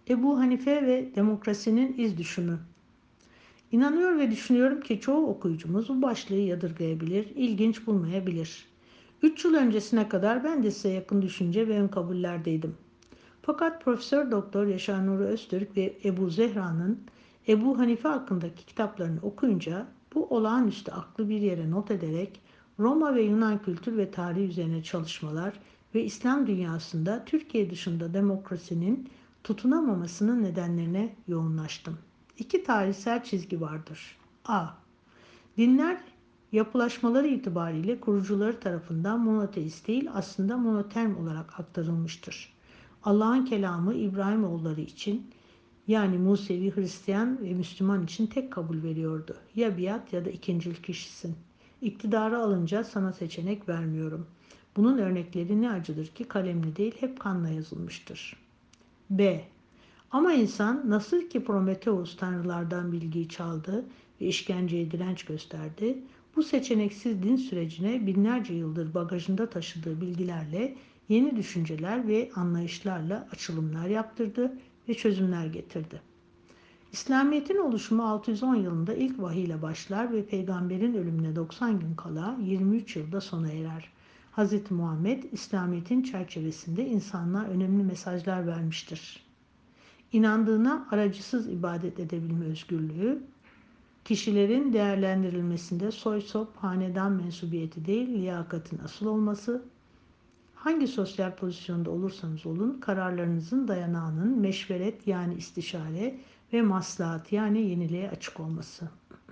Ebu Hanife ve demokrasinin iz düşümü. İnanıyor ve düşünüyorum ki çoğu okuyucumuz bu başlığı yadırgayabilir, ilginç bulmayabilir. 3 yıl öncesine kadar ben de size yakın düşünce ve ön kabullerdeydim. Fakat Profesör Doktor Yaşar Nuri Öztürk ve Ebu Zehra'nın Ebu Hanife hakkındaki kitaplarını okuyunca bu olağanüstü aklı bir yere not ederek Roma ve Yunan kültür ve tarihi üzerine çalışmalar ve İslam dünyasında Türkiye dışında demokrasinin tutunamamasının nedenlerine yoğunlaştım. İki tarihsel çizgi vardır. A. Dinler yapılaşmaları itibariyle kurucuları tarafından monoteist değil aslında monoterm olarak aktarılmıştır. Allah'ın kelamı İbrahimoğulları için yani Musevi, Hristiyan ve Müslüman için tek kabul veriyordu. Ya biat ya da ikincil kişisin. İktidarı alınca sana seçenek vermiyorum. Bunun örnekleri ne acıdır ki kalemle değil hep kanla yazılmıştır. B. Ama insan nasıl ki Prometheus tanrılardan bilgiyi çaldı ve işkenceye direnç gösterdi, bu seçeneksiz din sürecine binlerce yıldır bagajında taşıdığı bilgilerle yeni düşünceler ve anlayışlarla açılımlar yaptırdı ve çözümler getirdi. İslamiyet'in oluşumu 610 yılında ilk vahiy ile başlar ve peygamberin ölümüne 90 gün kala 23 yılda sona erer. Hz. Muhammed İslamiyet'in çerçevesinde insanlığa önemli mesajlar vermiştir. İnandığına aracısız ibadet edebilme özgürlüğü, kişilerin değerlendirilmesinde soy sop, hanedan mensubiyeti değil, liyakatin asıl olması, hangi sosyal pozisyonda olursanız olun, kararlarınızın dayanağının meşveret yani istişare ve maslahat yani yeniliğe açık olması.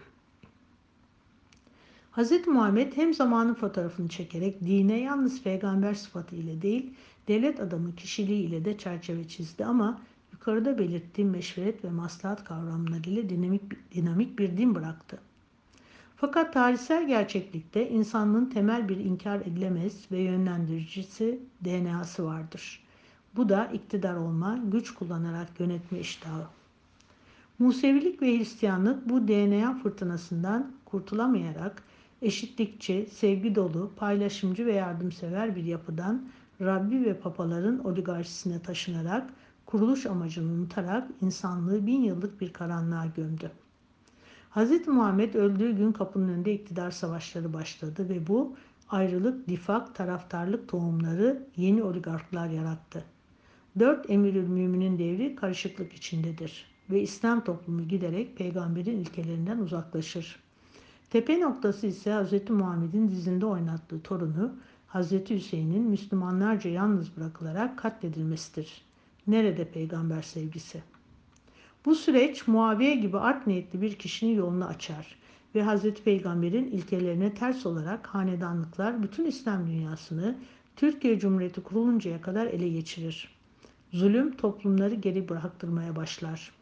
Hz. Muhammed hem zamanın fotoğrafını çekerek dine yalnız peygamber sıfatı ile değil, devlet adamı kişiliği ile de çerçeve çizdi ama yukarıda belirttiğim meşveret ve maslahat kavramlarıyla dinamik bir din bıraktı. Fakat tarihsel gerçeklikte insanlığın temel bir inkar edilemez ve yönlendiricisi DNA'sı vardır. Bu da iktidar olma, güç kullanarak yönetme iştahı. Musevilik ve Hristiyanlık bu DNA fırtınasından kurtulamayarak eşitlikçi, sevgi dolu, paylaşımcı ve yardımsever bir yapıdan Rabbi ve papaların oligarşisine taşınarak kuruluş amacını unutarak insanlığı 1000 yıllık bir karanlığa gömdü. Hz. Muhammed öldüğü gün kapının önünde iktidar savaşları başladı ve bu ayrılık, nifak, taraftarlık tohumları yeni oligarklar yarattı. 4 Emirül Müminin devri karışıklık içindedir ve İslam toplumu giderek peygamberin ilkelerinden uzaklaşır. Tepe noktası ise Hz. Muhammed'in dizinde oynattığı torunu Hz. Hüseyin'in Müslümanlarca yalnız bırakılarak katledilmesidir. Nerede peygamber sevgisi? Bu süreç Muaviye gibi art niyetli bir kişinin yolunu açar ve Hz. Peygamber'in ilkelerine ters olarak hanedanlıklar bütün İslam dünyasını Türkiye Cumhuriyeti kuruluncaya kadar ele geçirir. Zulüm toplumları geri bıraktırmaya başlar.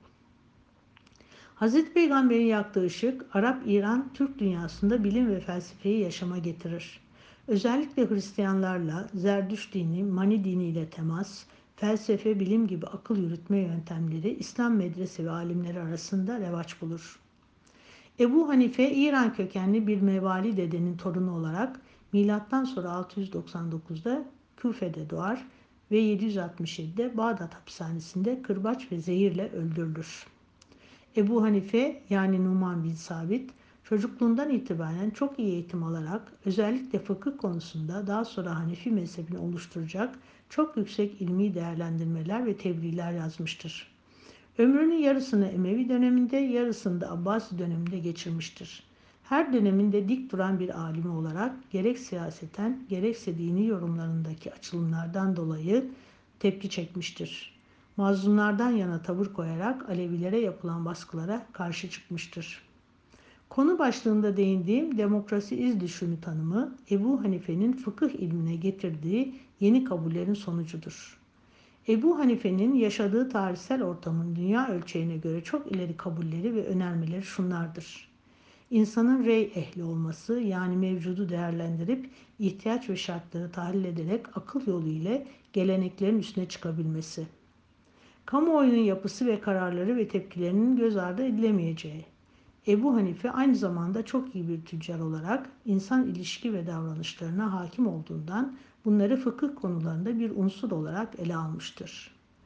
Hz. Peygamber'in yaktığı ışık Arap-İran Türk dünyasında bilim ve felsefeyi yaşama getirir. Özellikle Hristiyanlarla Zerdüşt dini, Mani dini ile temas, felsefe, bilim gibi akıl yürütme yöntemleri İslam medrese ve alimleri arasında revaç bulur. Ebu Hanife İran kökenli bir mevali dedenin torunu olarak M.Ö. 699'da Küfe'de doğar ve 767'de Bağdat hapishanesinde kırbaç ve zehirle öldürülür. Ebu Hanife yani Numan bin Sabit çocukluğundan itibaren çok iyi eğitim alarak özellikle fıkıh konusunda daha sonra Hanefi mezhebini oluşturacak çok yüksek ilmi değerlendirmeler ve tebliğler yazmıştır. Ömrünün yarısını Emevi döneminde, yarısını da Abbasi döneminde geçirmiştir. Her döneminde dik duran bir alimi olarak gerek siyaseten gerekse dini yorumlarındaki açılımlardan dolayı tepki çekmiştir. Mazlumlardan yana tavır koyarak Alevilere yapılan baskılara karşı çıkmıştır. Konu başlığında değindiğim demokrasi iz düşümü tanımı Ebu Hanife'nin fıkıh ilmine getirdiği yeni kabullerin sonucudur. Ebu Hanife'nin yaşadığı tarihsel ortamın dünya ölçeğine göre çok ileri kabulleri ve önermeleri şunlardır. İnsanın rey ehli olması yani mevcudu değerlendirip ihtiyaç ve şartları tahlil ederek akıl yolu ile geleneklerin üstüne çıkabilmesi. Kamuoyunun yapısı ve kararları ve tepkilerinin göz ardı edilemeyeceği. Ebu Hanife aynı zamanda çok iyi bir tüccar olarak insan ilişki ve davranışlarına hakim olduğundan bunları fıkıh konularında bir unsur olarak ele almıştır.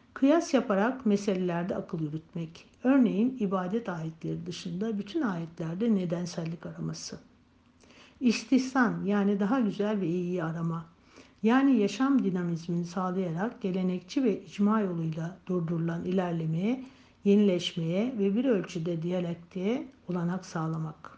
Kıyas yaparak meselelerde akıl yürütmek. Örneğin ibadet ayetleri dışında bütün ayetlerde nedensellik araması. İstihsan yani daha güzel ve iyiyi arama. Yani yaşam dinamizmini sağlayarak gelenekçi ve icma yoluyla durdurulan ilerlemeye, yenileşmeye ve bir ölçüde diyalektiğe olanak sağlamak.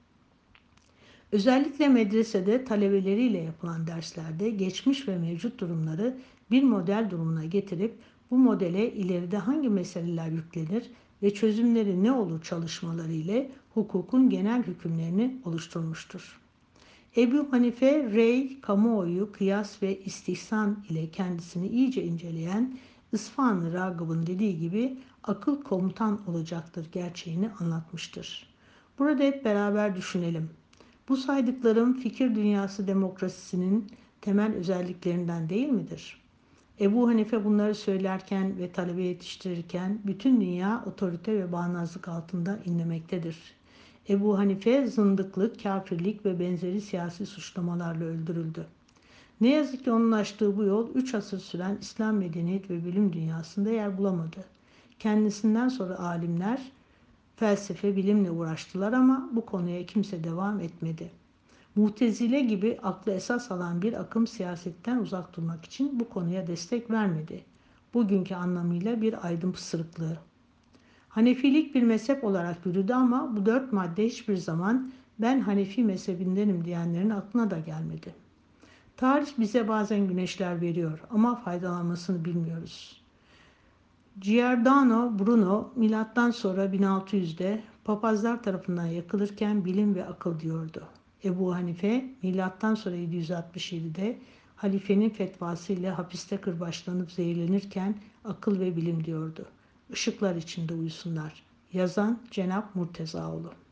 Özellikle medresede talebeleriyle yapılan derslerde geçmiş ve mevcut durumları bir model durumuna getirip bu modele ileride hangi meseleler yüklenir ve çözümleri ne olur çalışmaları ile hukukun genel hükümlerini oluşturmuştur. Ebu Hanife, rey, kamuoyu, kıyas ve istihsan ile kendisini iyice inceleyen İsfahan-ı Ragıb'ın dediği gibi akıl komutan olacaktır gerçeğini anlatmıştır. Burada hep beraber düşünelim. Bu saydıklarım fikir dünyası demokrasisinin temel özelliklerinden değil midir? Ebu Hanife bunları söylerken ve talebe yetiştirirken bütün dünya otorite ve bağnazlık altında inlemektedir. Ebu Hanife zındıklık, kafirlik ve benzeri siyasi suçlamalarla öldürüldü. Ne yazık ki onun açtığı bu yol 3 asır süren İslam medeniyet ve bilim dünyasında yer bulamadı. Kendisinden sonra alimler felsefe, bilimle uğraştılar ama bu konuya kimse devam etmedi. Mu'tezile gibi aklı esas alan bir akım siyasetten uzak durmak için bu konuya destek vermedi. Bugünkü anlamıyla bir aydın pısırıklığı. Hanefilik bir mezhep olarak yürüdü ama bu 4 madde hiçbir zaman ben Hanefi mezhebindenim diyenlerin aklına da gelmedi. Tarih bize bazen güneşler veriyor ama faydalanmasını bilmiyoruz. Giordano Bruno milattan sonra 1600'de papazlar tarafından yakılırken bilim ve akıl diyordu. Ebu Hanife milattan sonra 767'de halifenin fetvası ile hapiste kırbaçlanıp zehirlenirken akıl ve bilim diyordu. Işıklar içinde uyusunlar. Yazan Cenap Murtezaoğlu.